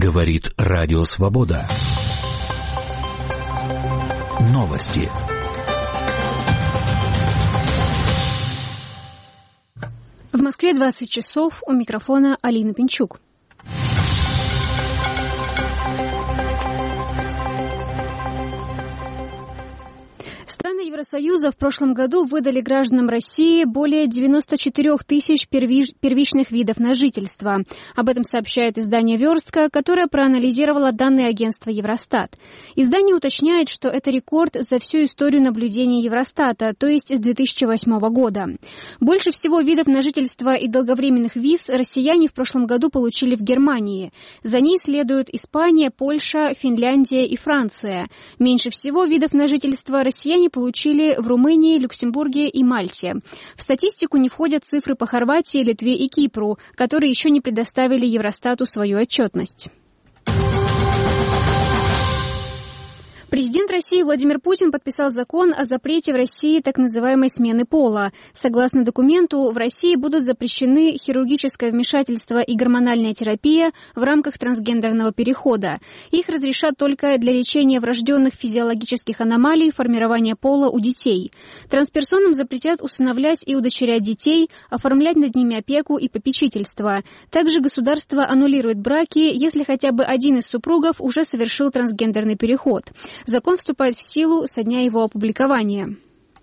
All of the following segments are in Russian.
Говорит Радио Свобода. Новости. В Москве 20 часов. У микрофона Алина Пинчук. Страны Евросоюза в прошлом году выдали гражданам России более 94 тысяч первичных видов на жительство. Об этом сообщает издание «Верстка», которое проанализировало данные агентства Евростат. Издание уточняет, что это рекорд за всю историю наблюдений Евростата, то есть с 2008 года. Больше всего видов на жительство и долговременных виз россияне в прошлом году получили в Германии. За ней следуют Испания, Польша, Финляндия и Франция. Меньше всего видов на жительство россияне получили в Румынии, Люксембурге и Мальте. В статистику не входят цифры по Хорватии, Литве и Кипру, которые еще не предоставили Евростату свою отчетность. Президент России Владимир Путин подписал закон о запрете в России так называемой смены пола. Согласно документу, в России будут запрещены хирургическое вмешательство и гормональная терапия в рамках трансгендерного перехода. Их разрешат только для лечения врожденных физиологических аномалий формирования пола у детей. Трансперсонам запретят усыновлять и удочерять детей, оформлять над ними опеку и попечительство. Также государство аннулирует браки, если хотя бы один из супругов уже совершил трансгендерный переход. Закон вступает в силу со дня его опубликования.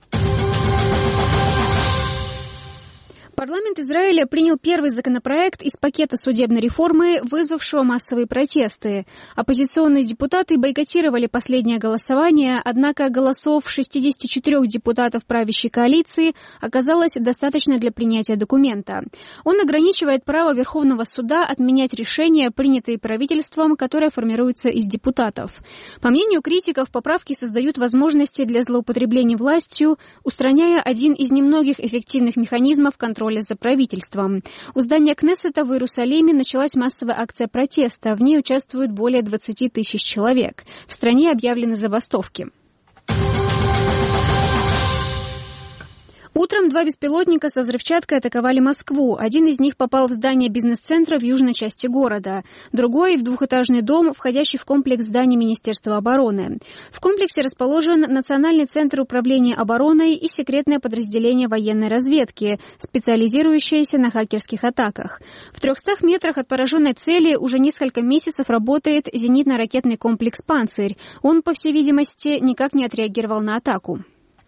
Парламент Израиля принял первый законопроект из пакета судебной реформы, вызвавшего массовые протесты. Оппозиционные депутаты бойкотировали последнее голосование, однако голосов 64 депутатов правящей коалиции оказалось достаточно для принятия документа. Он ограничивает право Верховного суда отменять решения, принятые правительством, которое формируется из депутатов. По мнению критиков, поправки создают возможности для злоупотребления властью, устраняя один из немногих эффективных механизмов контроля за правительством. У здания Кнессета в Иерусалиме началась массовая акция протеста. В ней участвуют более 20 тысяч человек. В стране объявлены забастовки. Утром два беспилотника со взрывчаткой атаковали Москву. Один из них попал в здание бизнес-центра в южной части города. Другой — в двухэтажный дом, входящий в комплекс зданий Министерства обороны. В комплексе расположен Национальный центр управления обороной и секретное подразделение военной разведки, специализирующееся на хакерских атаках. В 300 метрах от пораженной цели уже несколько месяцев работает зенитно-ракетный комплекс «Панцирь». Он, по всей видимости, никак не отреагировал на атаку.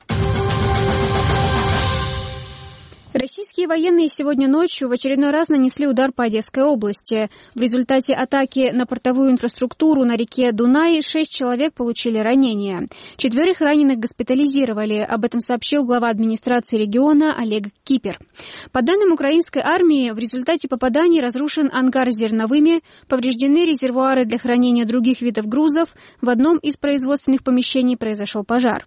Российские военные сегодня ночью в очередной раз нанесли удар по Одесской области. В результате атаки на портовую инфраструктуру на реке Дунай 6 человек получили ранения. 4 раненых госпитализировали. Об этом сообщил глава администрации региона Олег Кипер. По данным украинской армии, в результате попаданий разрушен ангар с зерновыми, повреждены резервуары для хранения других видов грузов. В одном из производственных помещений произошел пожар.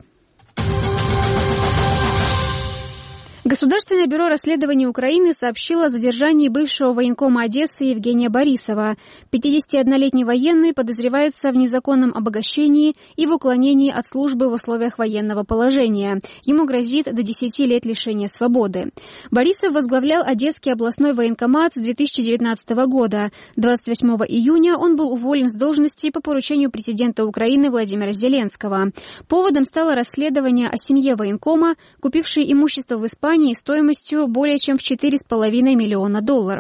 Государственное бюро расследований Украины сообщило о задержании бывшего военкома Одессы Евгения Борисова. 51-летний военный подозревается в незаконном обогащении и в уклонении от службы в условиях военного положения. Ему грозит до 10 лет лишения свободы. Борисов возглавлял Одесский областной военкомат с 2019 года. 28 июня он был уволен с должности по поручению президента Украины Владимира Зеленского. Поводом стало расследование о семье военкома, купившей имущество в Испании стоимостью более чем в $4,5 миллиона.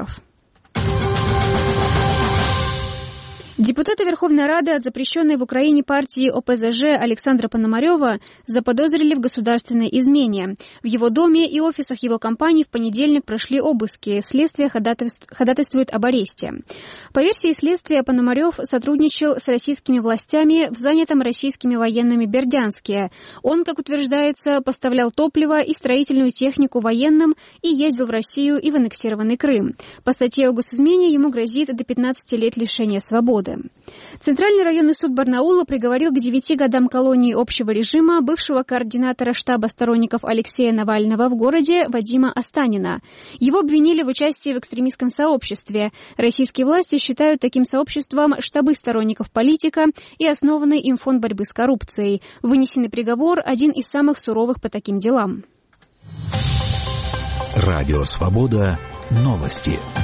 Депутата Верховной Рады от запрещенной в Украине партии ОПЗЖ Александра Пономарева заподозрили в государственной измене. В его доме и офисах его компании в понедельник прошли обыски. Следствие ходатайствует об аресте. По версии следствия, Пономарев сотрудничал с российскими властями в занятом российскими военными Бердянске. Он, как утверждается, поставлял топливо и строительную технику военным и ездил в Россию и в аннексированный Крым. По статье о госизмене ему грозит до 15 лет лишения свободы. Центральный районный суд Барнаула приговорил к 9 годам колонии общего режима бывшего координатора штаба сторонников Алексея Навального в городе Вадима Останина. Его обвинили в участии в экстремистском сообществе. Российские власти считают таким сообществом штабы сторонников политика и основанный им фонд борьбы с коррупцией. Вынесенный приговор – один из самых суровых по таким делам. Радио «Свобода». Новости.